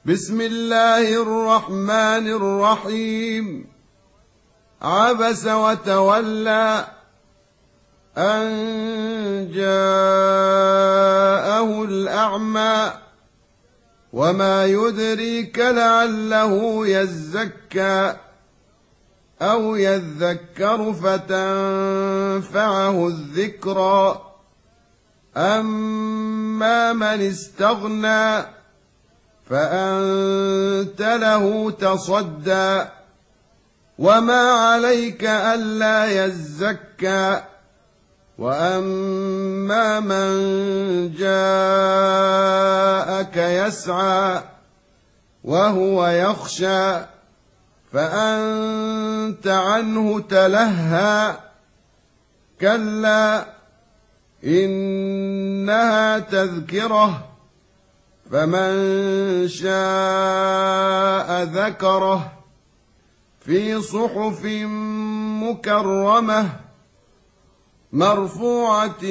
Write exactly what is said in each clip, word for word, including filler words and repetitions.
بسم الله الرحمن الرحيم. عبس وتولى أن جاءه الأعمى وما يدريك لعله يزكى أو يذكر فتنفعه الذكرى أما من استغنى فأنت له تصدى وما عليك ألا يزكى وأما من جاءك يسعى وهو يخشى فأنت عنه تلهى كلا إنها تذكرة فمن شاء ذكره في صحف مكرمة مرفوعة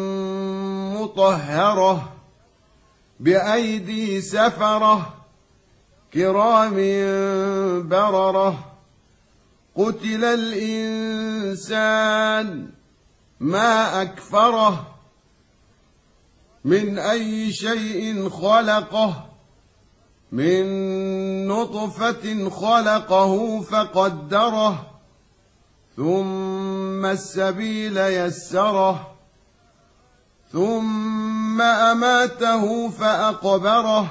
مطهرة بأيدي سفرة كرام بررة. قتل الإنسان ما أكفره من أي شيء خلقه من نطفة خلقه فقدره ثم السبيل يسره ثم أماته فأقبره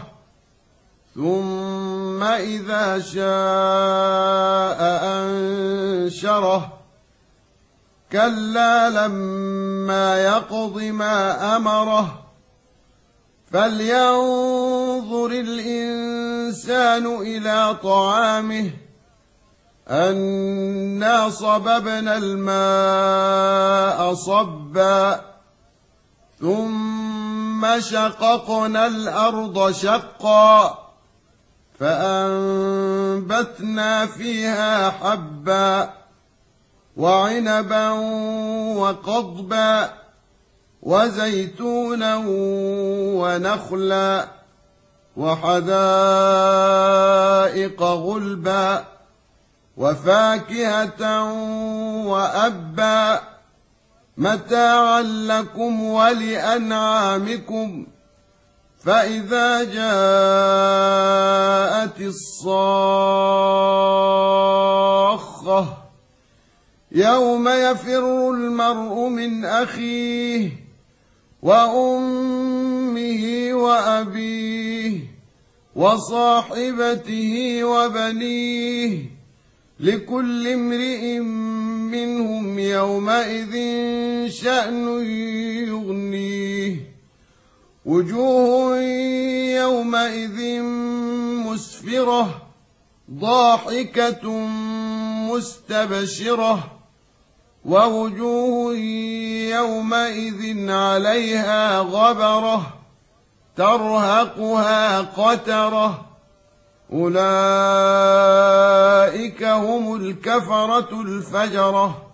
ثم إذا شاء أنشره كلا لما يقض ما أمره فلينظر الإنسان إلى طعامه أنا صببنا الماء صبا ثم شققنا الأرض شقا فأنبتنا فيها حبا وعنبا وقضبا وزيتونا ونخلا وحدائق غلبا وفاكهة وأبا متاعا لكم ولأنعامكم. فإذا جاءت الصاخة يوم يفر المرء من أخيه وأمه وأبيه وصاحبته وبنيه لكل امرئ منهم يومئذ شأن يغنيه وجوه يومئذ مسفرة ضاحكة مستبشرة ووجوه يومئذ عليها غبرة ترهقها قترة أولئك هم الكفرة الفجرة.